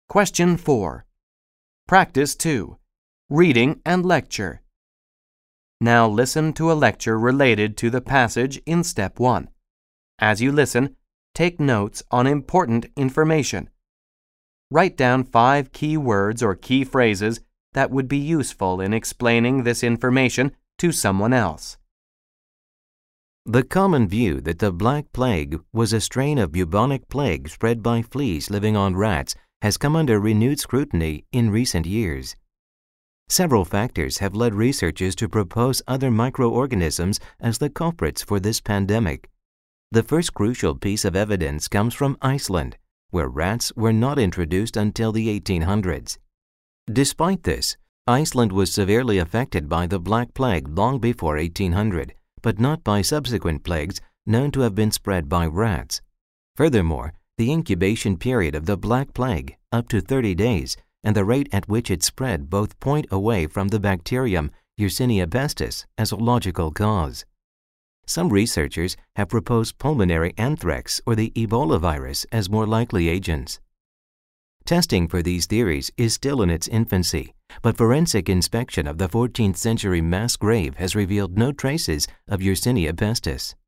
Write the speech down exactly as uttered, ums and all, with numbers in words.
Question four. Practice two. Reading and lecture. Now listen to a lecture related to the passage in Step one. As you listen, take notes on important information. Write down five key words or key phrases that would be useful in explaining this information to someone else. The common view that the Black Plague was a strain of bubonic plague spread by fleas living on rats has come under renewed scrutiny in recent years. Several factors have led researchers to propose other microorganisms as the culprits for this pandemic. The first crucial piece of evidence comes from Iceland, where rats were not introduced until the eighteen hundreds. Despite this, Iceland was severely affected by the Black Plague long before eighteen hundred, but not by subsequent plagues known to have been spread by rats. Furthermore, the incubation period of the Black Plague, up to thirty days, and the rate at which it spread both point away from the bacterium Yersinia pestis as a logical cause. Some researchers have proposed pulmonary anthrax or the Ebola virus as more likely agents. Testing for these theories is still in its infancy, but forensic inspection of the fourteenth century mass grave has revealed no traces of Yersinia pestis.